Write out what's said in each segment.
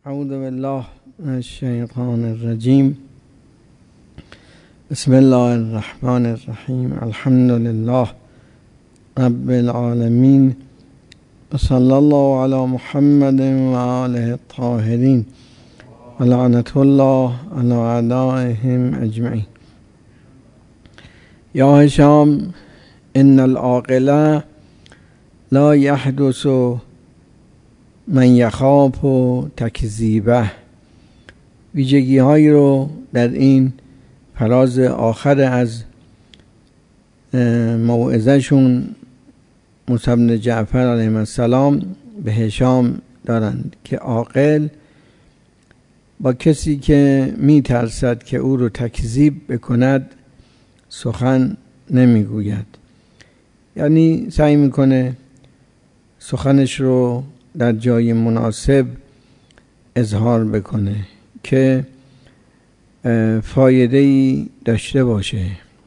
اعوذ بالله من الشیطان الرجیم. بسم الله الرحمن الرحیم. الحمد لله رب العالمین و صلی الله علی محمد و آله الطاهرین و لعنت الله علی اعدائهم اجمعین. یا هشام ان العاقل لا یحدث من یخاف و تکذیبه. ویژگی هایی رو در این فراز آخر از موعظه شون موسی بن جعفر علیه السلام به هشام دارند که عاقل با کسی که می ترسد که او رو تکذیب بکند سخن نمیگوید، یعنی سعی میکنه سخنش رو در جای مناسب اظهار بکنه که فایده‌ای داشته باشه.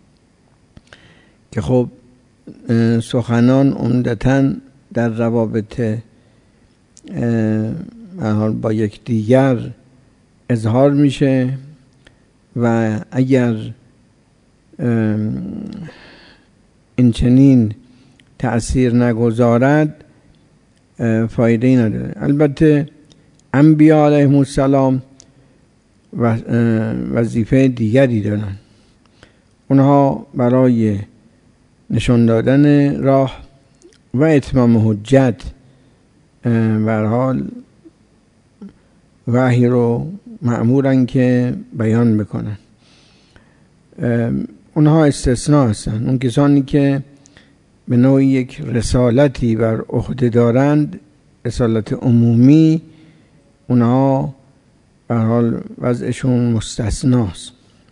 که خب سخنان عمدتاً در روابط با یکدیگر اظهار میشه و اگر این چنین تأثیر نگذارد فایده‌ای نداره. البته انبیاء علیهم السلام وظیفه دیگری دارن. اونها برای نشان دادن راه و اتمام حجت به هر حال وحی رو مأمورن که بیان بکنن. اونها استثناء هستن. اون کسانی که به نوعی یک رسالتی بر عهده دارند، رسالت عمومی، اونها به هر حال وضعشون مستثناست.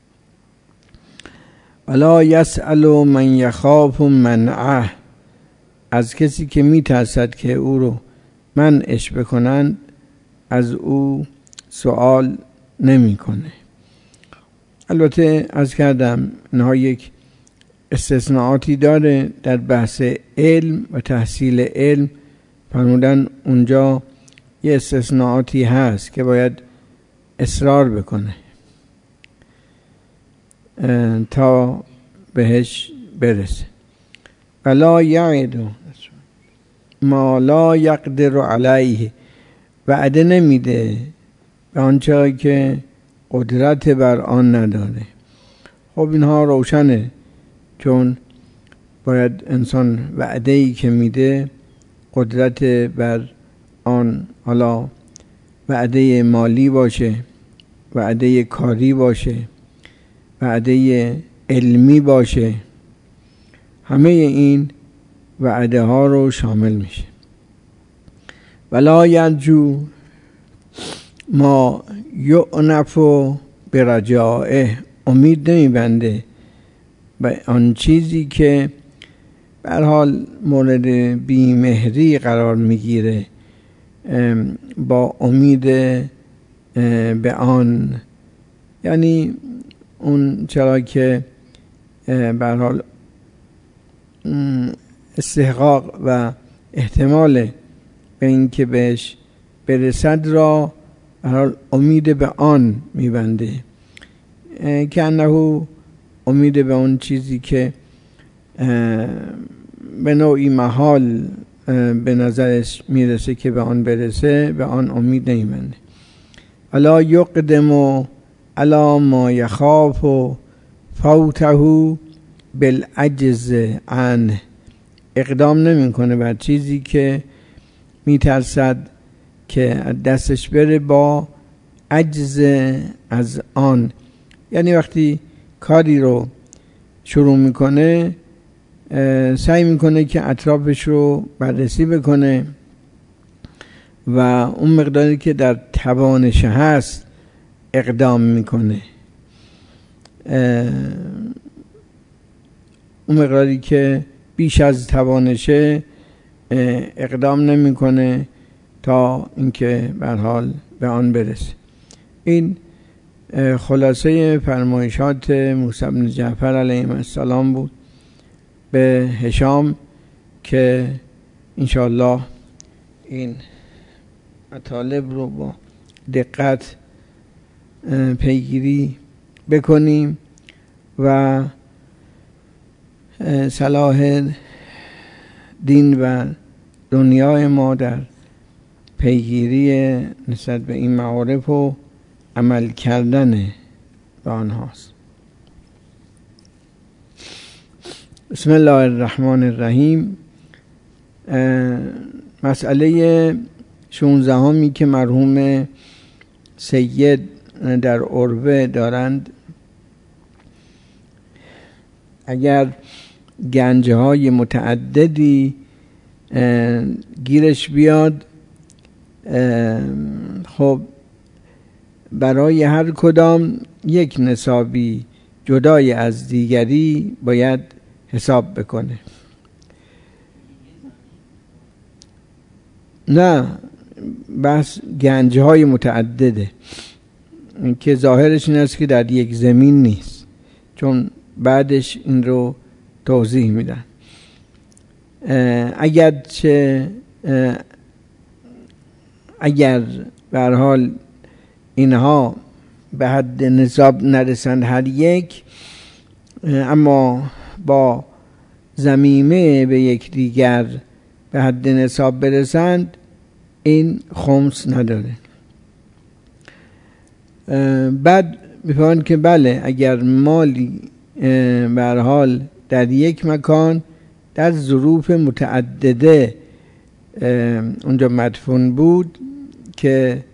ولا یسأل من یخاف منعه. از کسی که میترسد که او رو منعش بکنند از او سوال نمیکنه. البته از کردم اینها یک استثناءاتی داره. در بحث علم و تحصیل علم فرمودن اونجا یه استثناءاتی هست که باید اصرار بکنه تا بهش برسه. ولا یعد ما لا یقدر علیه. وعده نمیده به آنچه که قدرت بر آن نداره. خب اینها روشنه، چون باید انسان وعده‌ای که میده قدرت بر آن، حالا وعده مالی باشه، وعده کاری باشه، وعده علمی باشه، همه این وعده ها رو شامل میشه. ولا یرجو ما یعنف برجائه. امید نمیبنده به آن چیزی که به هر حال مورد بیمهری قرار میگیره، با امید به آن، یعنی اون چرا که به هر حال استحقاق و احتمال به این که بهش برسد را به هر حال امید به آن میبنده، که انه امید به اون چیزی که به نوعی محال به نظرش میرسه که به آن برسه، به آن امید نمیبنده. الا یقدم علی ما یخاف فوته بالعجز عنه. اقدام نمیکنه بر چیزی که میترسد که دستش بره با عجز از آن. یعنی وقتی کاری رو شروع میکنه سعی میکنه که اطرافش رو بررسی بکنه و اون مقداری که در توانش هست اقدام میکنه. اون مقداری که بیش از توانشه اقدام نمیکنه تا اینکه به هر حال به آن برسه. این خلاصه فرمایشات موسی بن جعفر علیه السلام بود به هشام که انشاءالله این مطالب رو با دقت پیگیری بکنیم و صلاح دین و دنیای ما در پیگیری نسبت به این معارف و عمل کردن به آنهاست. بسم الله الرحمن الرحیم. مسئله 16 که مرحوم سید در عربه دارند، اگر گنجهای متعددی گیرش بیاد، خب برای هر کدام یک نصابی جدای از دیگری باید حساب بکنه. نه، بس گنجهای متعدده که ظاهرش این است که در یک زمین نیست، چون بعدش این رو توضیح میدن. اگر به هر حال اینها به حد نصاب نرسند هر یک، اما با ضمیمه به یک دیگر به حد نصاب برسند، این خمس نداره. بعد میفهمن که بله، اگر مالی به هر حال در یک مکان در ظروف متعدده اونجا مدفون بود که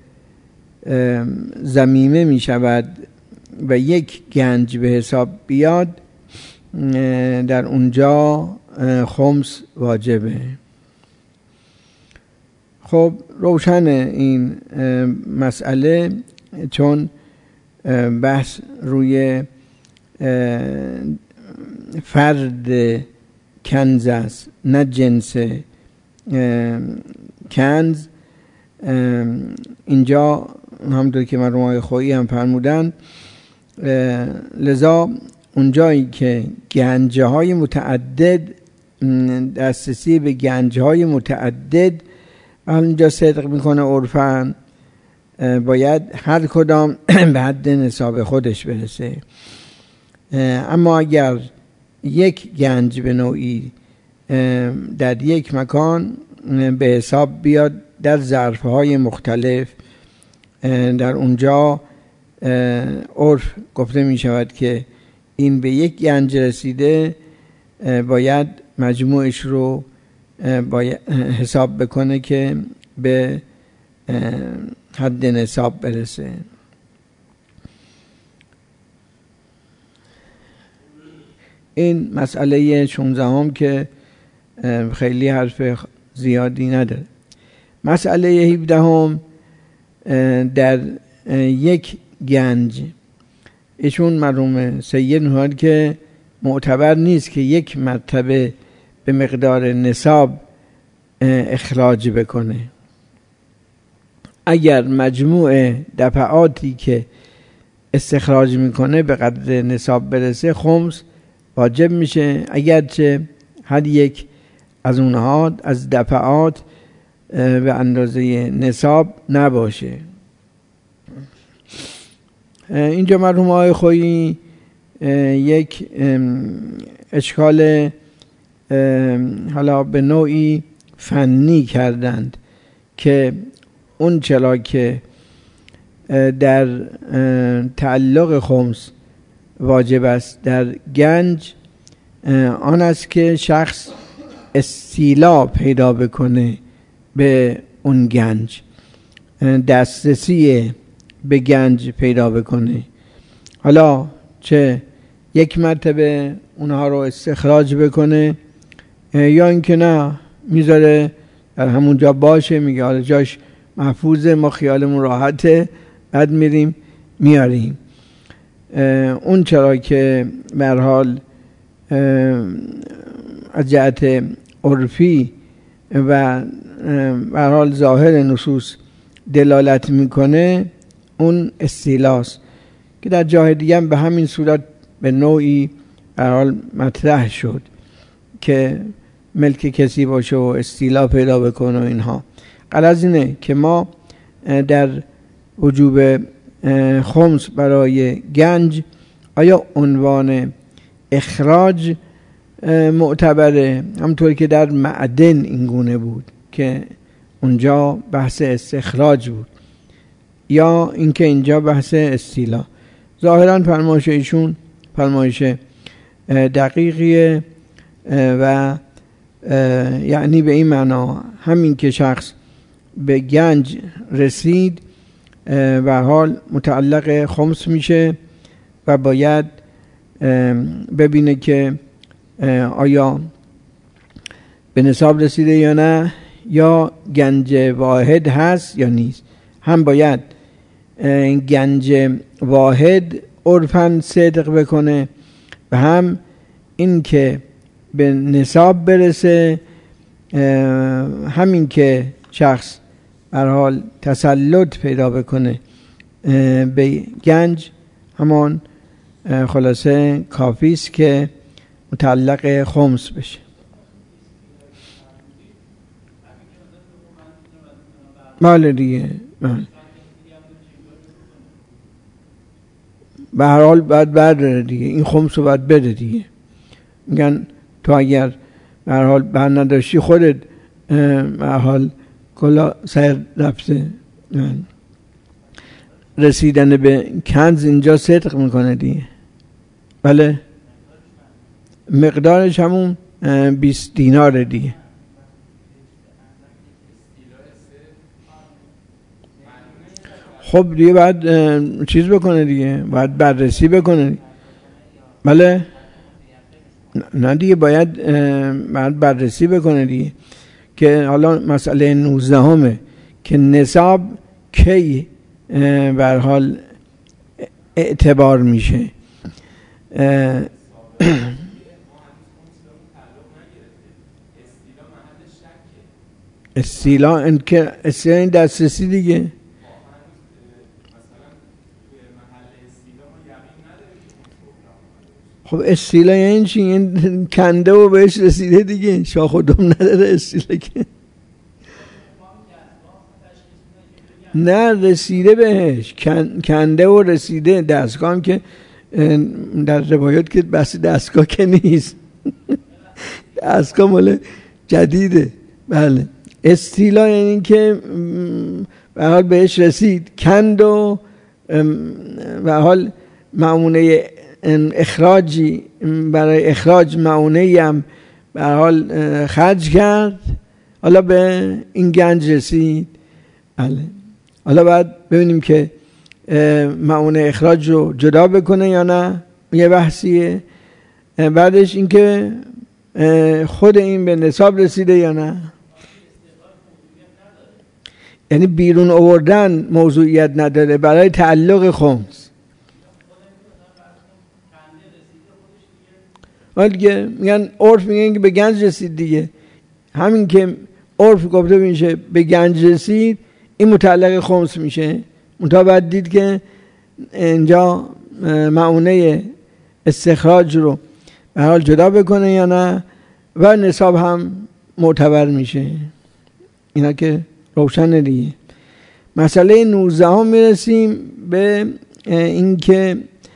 ضمیمه می شود و یک گنج به حساب بیاد، در اونجا خمس واجبه. خب روشن این مسئله، چون بحث روی فرد کنز است، نه جنس کنز. اینجا همونطور که مرحوم خویی هم فرمودن، لذا اونجایی که گنجهای متعدد، دسترسی به گنجهای متعدد اونجا صدق میکنه عرفاً، باید هر کدام به حد نصاب خودش برسه. اما اگر یک گنج به نوعی در یک مکان به حساب بیاد در ظرفهای مختلف، در اونجا عرف گفته می شود که این به یک گنج رسیده، باید مجموعش رو باید حساب بکنه که به حد نصاب برسه. این مسئله 16 که خیلی حرف زیادی نداره. مسئله 17 در یک گنج، ایشون مرحوم سید می‌فرماید که معتبر نیست که یک مرتبه به مقدار نصاب اخراج بکنه. اگر مجموع دفعاتی که استخراج میکنه به قدر نصاب برسه، خمس واجب میشه، اگرچه هر یک از اونها از دفعات به اندازه نصاب نباشه. اینجا مرحوم آقای خویی یک اشکال حالا به نوعی فنی کردند که اون چرا که در تعلق خمس واجب است در گنج، آن است که شخص استیلا پیدا بکنه به اون گنج، دسترسی به گنج پیدا بکنه. حالا چه یک مرتبه اونها رو استخراج بکنه، یا اینکه نه میذاره در همون جا باشه، میگه حالا جاش محفوظه، ما خیالمون راحته، بعد میریم میاریم. اون چرا که به هر حال از جهت عرفی و به هر حال ظاهر نصوص دلالت میکنه، اون استیلاست که در جای دیگه هم به همین صورت به نوعی به هر حال مطرح شد که ملک کسی باشه و استیلا پیدا بکنه و اینها. غرض اینه که ما در وجوب خمس برای گنج، آیا عنوان اخراج معتبره همطور که در معدن این گونه بود که اونجا بحث استخراج بود، یا اینکه اینجا بحث استیلا؟ ظاهرا فرمایش ایشون فرمایش دقیقیه و یعنی به این معنا همین که شخص به گنج رسید به حال متعلق خمس میشه و باید ببینه که آیا به نصاب رسیده یا نه، یا گنج واحد هست یا نیست. هم باید گنج واحد عرفاً صدق بکنه و هم این که به نصاب برسه، همین که شخص هر حال تسلط پیدا بکنه به گنج همان خلاصه کافی است که متعلق خمس بشه. بله دیگه، به هر حال باید برداره دیگه، این خمس رو باید بده دیگه. میگن تو اگر به هر حال بر نداشتی خودت به هر حال کلا سر رفته. رسیدن به کنز اینجا صدق میکنه دیگه. بله مقدارش همون 20 دینار دیگه. خب دیگه باید چیز بکنه دیگه، باید بررسی بکنه دیگه. بله نه دیگه باید بررسی بکنه دیگه که حالا مسئله 19 که نصاب کی به هر حال اعتبار میشه. استیلا این دسترسی دیگه. خب استیلا یعنی چی؟ این کنده و بهش رسیده دیگه، شاخ و دم نداره استیلا که. نه رسیده بهش، کنده و رسیده. دستگاه هم که در روایات که بس دستگاه که نیست دستگاه مال جدیده. بله استیلا یعنی که به حال بهش رسید، کند و به حال معونه اخراجی برای اخراج معونه هم به حال خرج کرد، حالا به این گنج رسید. بله حالا باید ببینیم که معونه اخراج رو جدا بکنه یا نه، یه بحثیه. بعدش اینکه خود این به نصاب رسیده یا نه، یعنی بیرون آوردن موضوعیت نداره برای تعلق خمس. حالا دیگه میگن عرف میگن که به گنج رسید دیگه، همین که عرف گفته میشه به گنج رسید این متعلق خمس میشه. منتها باید دید که اینجا معونه استخراج رو به حال جدا بکنه یا نه و نصاب هم معتبر میشه. اینا که روشن دیگه. مسئله 19 میرسیم به این که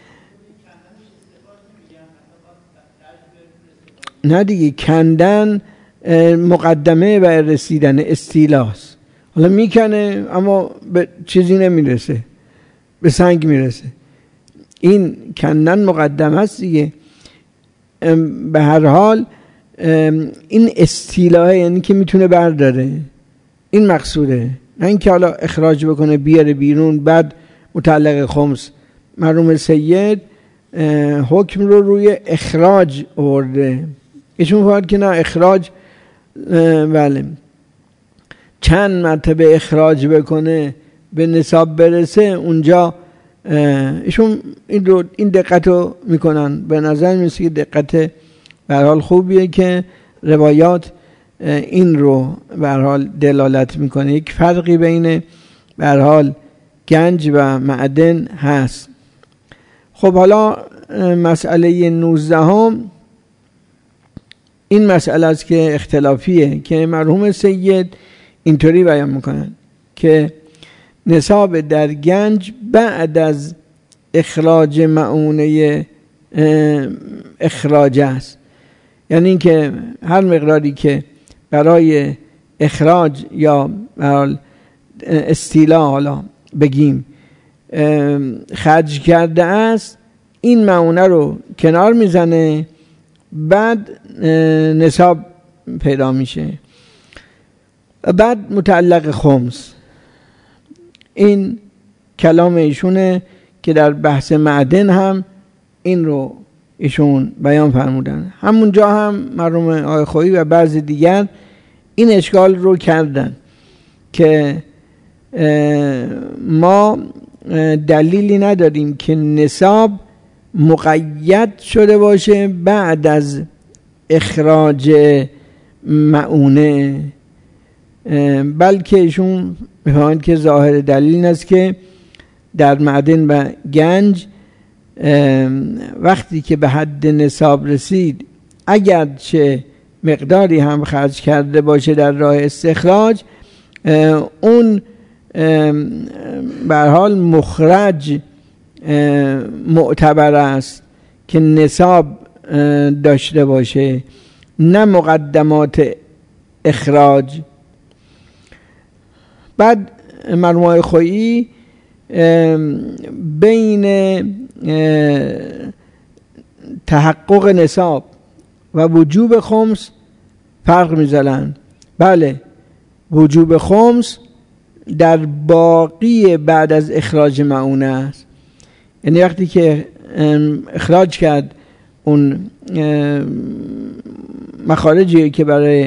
نه دیگه کندن مقدمه و رسیدن استیلاست. حالا میکنه اما به چیزی نمیرسه، به سنگ میرسه. این کندن مقدمه است دیگه. به هر حال این استیلاه یعنی که میتونه برداره، این مقصوده، نه اینکه حالا اخراج بکنه بیاره بیرون بعد متعلق خمس. مرحوم سید حکم رو روی اخراج آورده. ایشون فرمود که نه اخراج بله چند مرتبه اخراج بکنه به نصاب برسه اونجا ایشون این دقت رو میکنن. به نظر میرسه که دقت به هر حال خوبیه که روایات این رو به هر حال دلالت میکنه. یک فرقی بین به هر حال گنج و معدن هست. خب حالا مسئله 19 این مسئله است که اختلافیه که مرحوم سید اینطوری بیان میکنن که نصاب در گنج بعد از اخراج مؤونه اخراج است. یعنی اینکه هر مقداری که برای اخراج یا استیلا حالا بگیم خرج کرده است، این مؤونه رو کنار میزنه، بعد نصاب پیدا میشه. بعد متعلق خمس، این کلام ایشونه که در بحث معدن هم این رو ایشون بیان فرمودن. همونجا هم مرحوم آقای خویی و بعضی دیگر این اشکال رو کردن که ما دلیلی نداریم که نصاب مقید شده باشه بعد از اخراج مؤونه، بلکه ایشون می‌فرمایند که ظاهر دلیل این است که در معدن و گنج وقتی که به حد نصاب رسید، اگرچه مقداری هم خرج کرده باشه در راه استخراج، اون به هر حال مخرج معتبر است که نصاب داشته باشه، نه مقدمات اخراج. بعد مرحوم خویی بین تحقق نصاب و وجوب خمس فرق می‌ذارن. بله، وجوب خمس در باقی بعد از اخراج مؤونه است. یعنی وقتی که اخراج کرد اون مخارجی که برای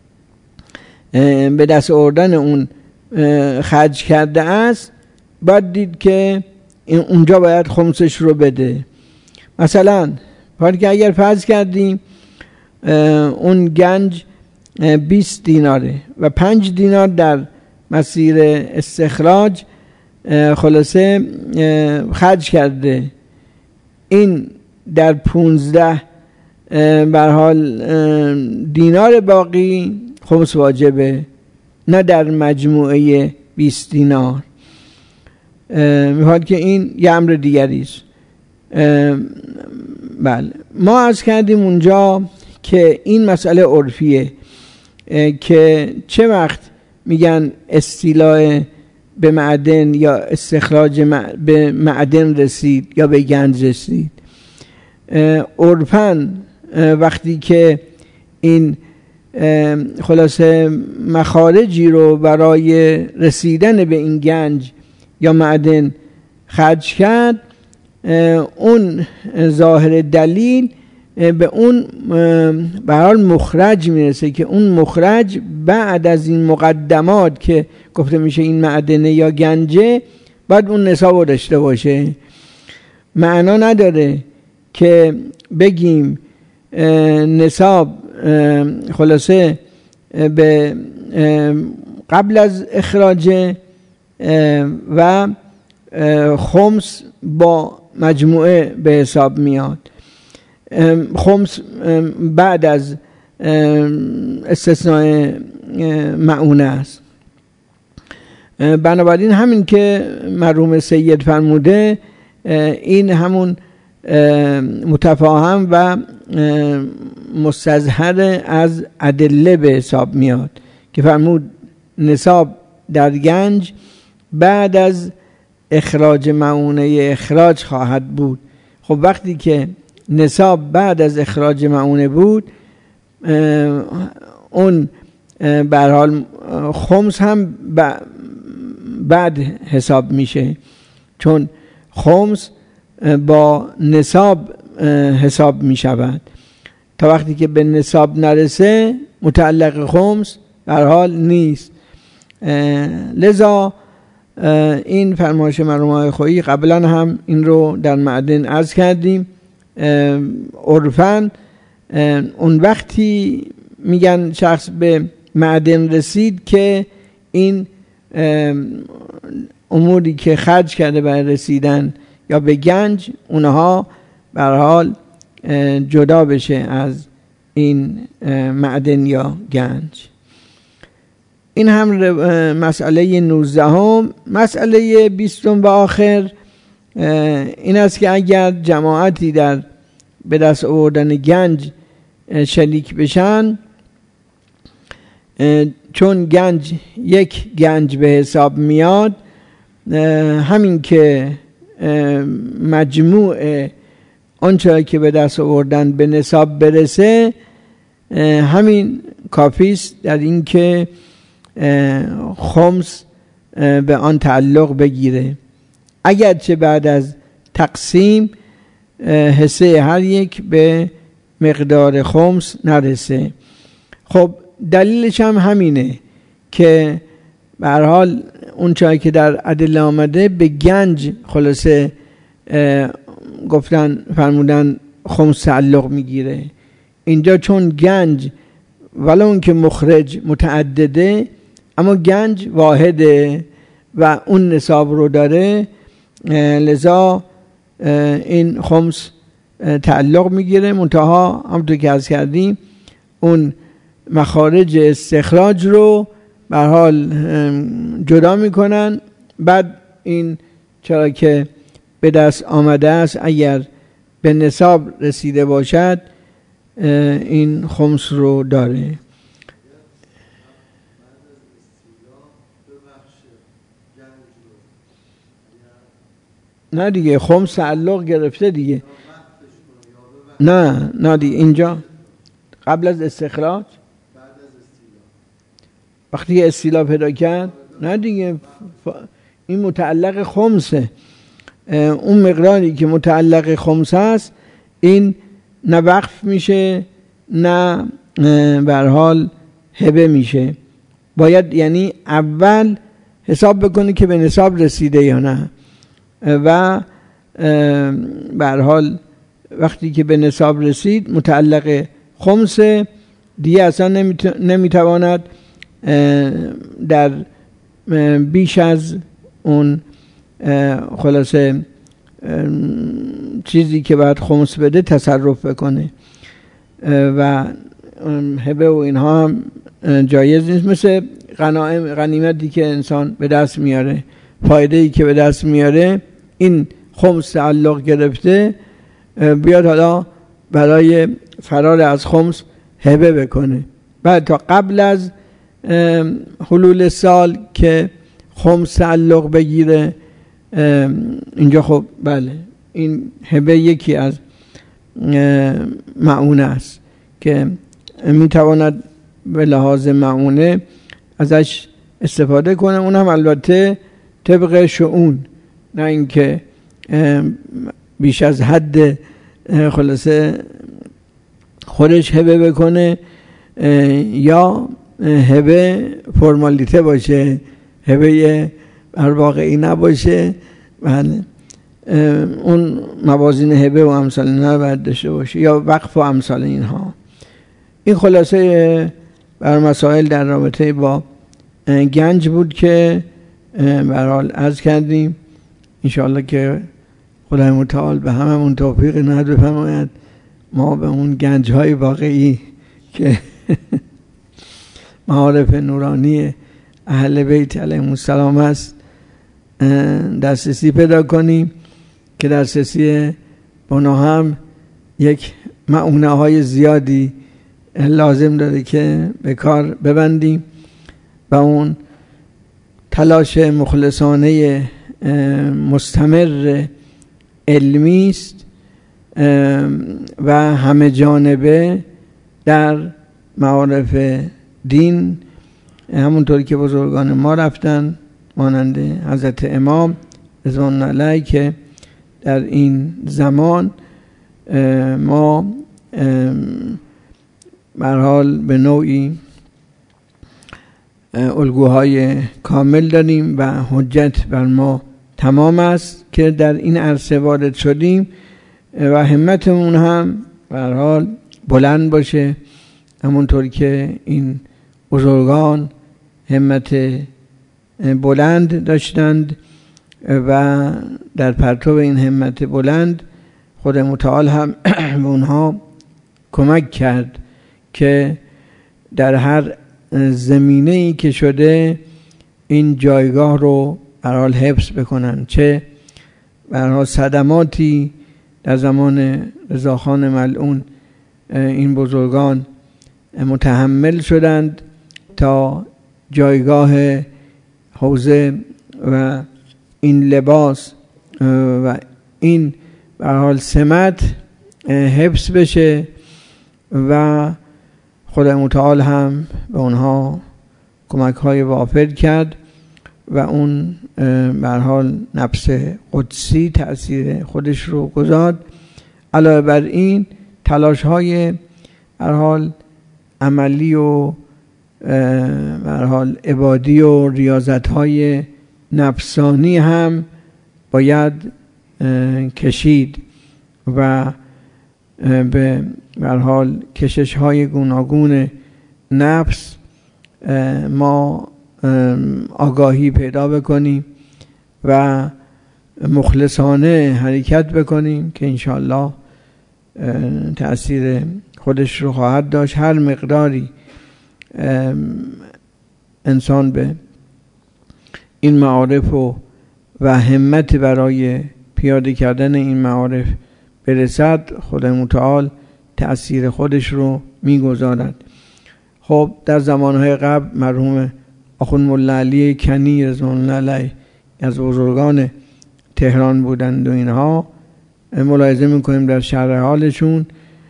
به دست آوردن اون خرج کرده است، باید دید که اونجا باید خمسش رو بده. مثلا که اگر فرض کردیم اون گنج 20 دیناره و 5 دینار در مسیر استخراج خلاصه خرج کرده، این در 15 به هر حال دینار باقی خمس واجبه، نه در مجموعه 20 دینار. میخواد که این یه امر دیگری است. بله، ما عرض کردیم اونجا که این مسئله عرفیه که چه وقت میگن استیلاء به معدن یا استخراج به معدن رسید یا به گنج رسید. عرفاً وقتی که این خلاصه مخارجی رو برای رسیدن به این گنج یا معدن خرج کرد، اون ظاهر دلیل به اون به هر حال مخرج میرسه که اون مخرج بعد از این مقدمات که گفته میشه این معدنه یا گنجه باید اون نصاب رو داشته باشه. معنا نداره که بگیم نصاب خلاصه به قبل از اخراج و خمس با مجموعه به حساب میاد، خمس بعد از استثناء مؤونه است. بنابراین همین که مرحوم سید فرموده این همون متفاهم و مستظهر از ادله به حساب میاد که فرمود نصاب در گنج بعد از اخراج مؤونه اخراج خواهد بود. خب وقتی که نصاب بعد از اخراج مؤونه بود، اون به هر حال خمس هم بعد حساب میشه، چون خمس با نصاب حساب می شود. تا وقتی که به نصاب نرسه متعلق خمس به هر حال نیست. لذا این فرمایش مرحوم آقای خویی قبلا هم این رو در معدن عرض کردیم. عرفاً اون وقتی میگن شخص به معدن رسید که این اموری که خرج کرده برای رسیدن یا به گنج اونها به هر حال جدا بشه از این معدن یا گنج. این هم مسئله 19. مسئله 20 و آخر این است که اگر جماعتی در به دست آوردن گنج شریک بشن، چون گنج یک گنج به حساب میاد، همین که مجموع آنچه که به دست آوردن به نصاب برسه، همین کافیست در این که خمس به آن تعلق بگیره، اگرچه بعد از تقسیم حصه هر یک به مقدار خمس نرسه. خب دلیلش هم همینه که به هر حال اون چایی که در ادله آمده به گنج خلاصه گفتن فرمودن خمس تعلق میگیره. اینجا چون گنج ولو اون که مخرج متعدده اما گنج واحده و اون نصاب رو داره، لذا این خمس تعلق میگیره. منتها همونطور که عرض کردیم اون مخارج استخراج رو به هر حال جدا میکنن. بعد این چرا که به دست آمده است اگر به نصاب رسیده باشد این خمس رو داره. نه دیگه خمس تعلق گرفته دیگه. نه دیگه اینجا قبل از استخراج، وقتی استیلا پیدا کرد، نه دیگه این متعلق خمسه. اون مقداری که متعلق خمس هست این نه وقف میشه نه به هر حال هبه میشه. باید یعنی اول حساب بکنه که به نصاب رسیده یا نه، و به هر حال وقتی که به نصاب رسید متعلق خمس دیگه اصلا نمیتواند در بیش از اون خلاصه چیزی که باید خمس بده تصرف بکنه و هبه و اینها هم جایز نیست. مثل غنیمتی که انسان به دست میاره، فایده‌ای که به دست میاره، این خمس تعلق گرفته، بیاد حالا برای فرار از خمس هبه بکنه. بعد تا قبل از حلول سال که خمس تعلق بگیره، اینجا خب بله این هبه یکی از معونه است که میتواند به لحاظ معونه ازش استفاده کنه. اونم البته طبق شؤون، نه اینکه بیش از حد خلاصه خودش هبه بکنه یا هبه فرمالیته باشه، هبه بر واقعی نباشه. بله اون موازین هبه و امثال اینا باید داشته باشه، یا وقف و امثال اینها. این خلاصه بر مسائل در رابطه با گنج بود که به هر حال عرض کردیم. انشاءالله که خدای متعال به هممون توفیق عنایت بفرماید، ما به اون گنج های واقعی که معارف نورانی اهل بیت علیهم السلام است دسترسی پیدا کنیم، که دسترسی بنا هم یک معونه های زیادی لازم داره که به کار ببندیم و اون تلاش مخلصانه مستمر علمی است و همه جانبه در معارف دین، همونطوری که بزرگان ما رفتن مانند حضرت امام رضوان الله علیه، که در این زمان ما به هر حال به نوعی الگوهای کامل داریم و حجت بر ما تمام است که در این عرصه وارد شدیم و همتمون هم به هر حال بلند باشه، همونطور که این بزرگان همت بلند داشتند و در پرتو این همت بلند خود متعال هم به اونها کمک کرد که در هر زمینه‌ای که شده این جایگاه رو به هر حال حفظ بکنن. چه به هر حال صدماتی در زمان رضاخان ملعون این بزرگان متحمل شدند تا جایگاه حوزه و این لباس و این به هر حال سمت حفظ بشه و خدای متعال هم به اونها کمک‌های وافر کرد و اون به هر حال نفس قدسی تأثیر خودش رو گذارد. علاوه بر این تلاش‌های به هر حال عملی و به هر حال عبادی و ریاضت‌های نفسانی هم باید کشید و به هر حال کشش‌های گوناگون نفس ما آگاهی پیدا بکنیم و مخلصانه حرکت بکنیم که انشاءالله تأثیر خودش رو خواهد داشت. هر مقداری انسان به این معارف و همت برای پیاده کردن این معارف برسد، خدای متعال تأثیر خودش رو میگذارد. خب در زمانهای قبل مرحوم آخوند ملا علی کنی رضوان الله علیه از بزرگان تهران بودند و اینها ملاحظه میکنیم در شرح حالشون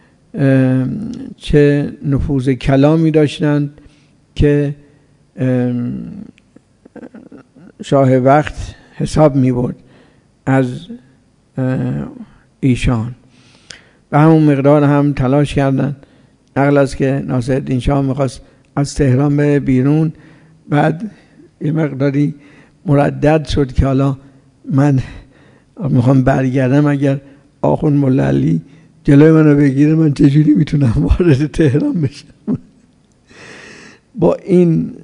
چه نفوذ کلامی داشتند که شاه وقت حساب میبرد از ایشان و همون مقدار هم تلاش کردند. نقل است که ناصرالدین شاه میخواست از تهران به بیرون، بعد یه مقداری مردد شد که حالا من میخوام برگردم، اگر آخوند ملا علی جلوی منو بگیره من چجوری میتونم وارد تهران بشم. با این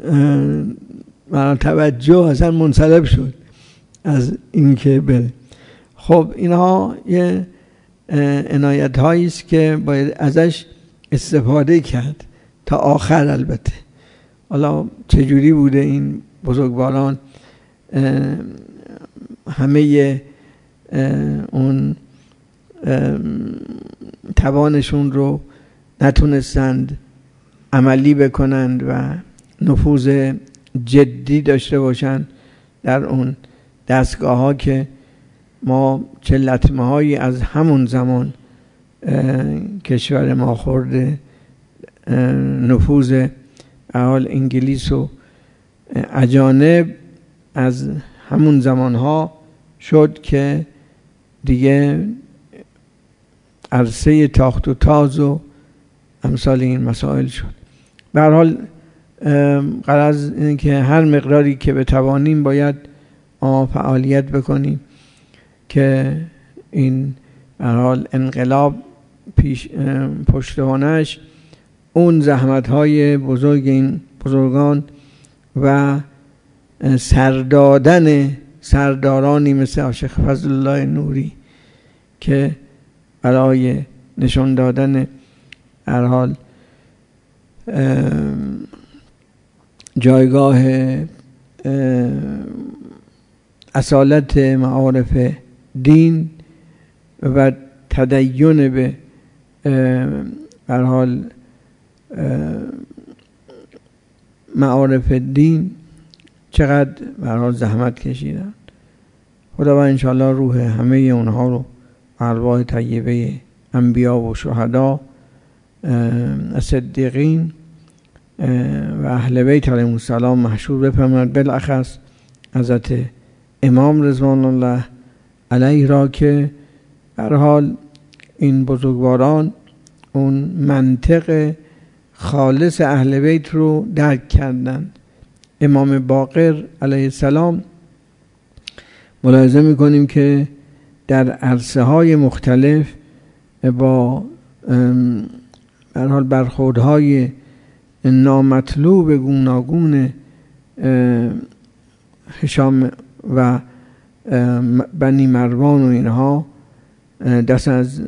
توجه اصلا منصرف شد از اینکه بره. خب اینها یه عنایت هایی است که باید ازش استفاده کرد تا آخر. البته حالا چجوری بوده این بزرگواران همه اون توانشون رو نتونستند عملی بکنند و نفوذ جدی داشته باشند در اون دستگاه ها که ما چه لطمه هایی از همون زمان کشور ما خورده. نفوذ اهال انگلیس و اجانب از همون زمان ها شد که دیگه عرصه تاخت و تاز و امثال این مسائل شد. به هر حال غرض اینه که هر مقداری که بتوانیم باید فعالیت بکنیم که این به هر حال انقلاب پشتوانش اون زحمت‌های بزرگ این بزرگان و سردادن سردارانی مثل شیخ فضل الله نوری که برای نشان دادن هر حال جایگاه اصالت معارف دین و تدین به هر حال معارف دین چقدر به هر حال زحمت کشیدن. خداوند انشاءالله روح همه اونها رو ارواح طیبه انبیا و شهدا صدیقین و اهل بیت علیهم السلام محشور بفرماید، بالاخص حضرت امام رضوان الله علیه را که به هر حال این بزرگواران اون منطق خالص اهل بیت رو درک کردن. امام باقر علیه السلام ملاحظه میکنیم که در عرصه های مختلف با به هر حال برخوردهای نامطلوب گوناگون هشام و بنی مروان و اینها دست از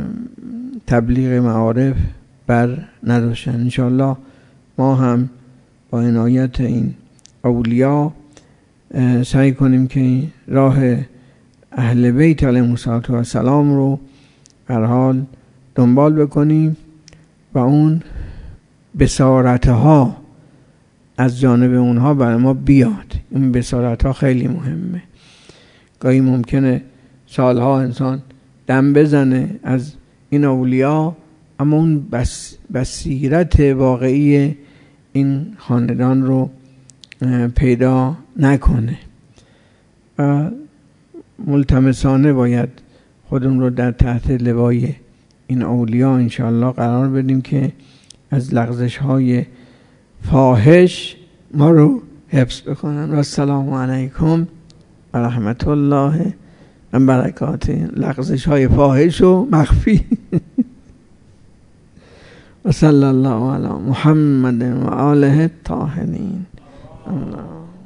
تبلیغ معارف بر نداشتن. انشاءالله ما هم با عنایت این اولیا سعی کنیم که راه اهل بیت علیهم السلام رو هر حال دنبال بکنیم و اون بصارتها از جانب اونها برای ما بیاد. این بصارتها خیلی مهمه. گاهی ممکنه سالها انسان دم بزنه از این اولیا، اما اون بصیرت واقعی این خاندان رو پیدا نکنه و ملتمسانه باید خودمون رو در تحت لوای این اولیا انشاءالله قرار بدیم که از لغزش های فاحش ما رو حفظ بکنن. و السلام علیکم و رحمت الله و برکاته. لغزش های فاحش و مخفی. و صلی الله علی محمد و آله الطاهرین. الله